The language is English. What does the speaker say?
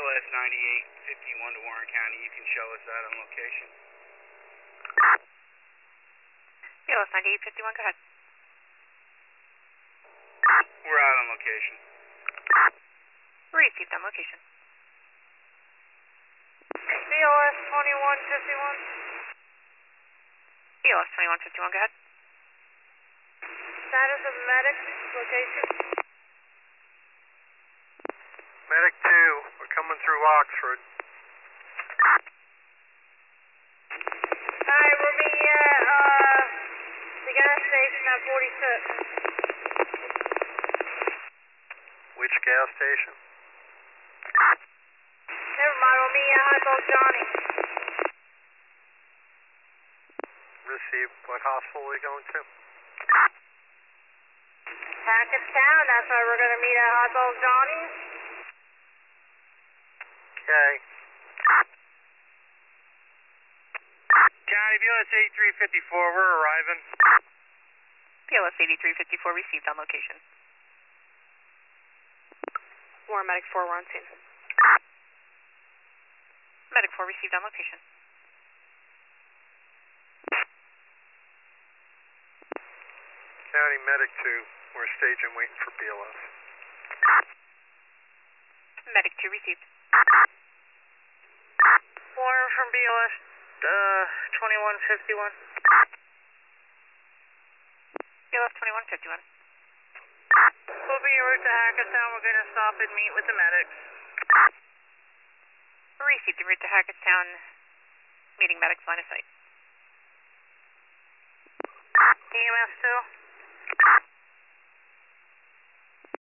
BLS 9851 to Warren County. You can show us that on location. BLS 9851, go ahead. We're out on location. Received on location. BLS 2151. BLS 2151, go ahead. Status of medic, location. Medic 2, we're coming through Oxford. Alright, we'll be at the gas station at 46. Which gas station? Never mind, we'll be at Hot Dog Johnny. Receive. What hospital are we going to? Hackettstown, that's why we're going to meet at Hot Dog Johnny's. Okay. County BLS 8354, we're arriving. BLS 8354 received on location. Warren Medic 4, we're on scene. Medic 4 received on location. County Medic 2, we're staging waiting for BLS. Medic 2 received. Warren from BLS 2151. BLS 2151. We'll be en route to Hackettstown. We're going to stop and meet with the medics. Received en route to Hackettstown, meeting medics line of sight. EMS 2.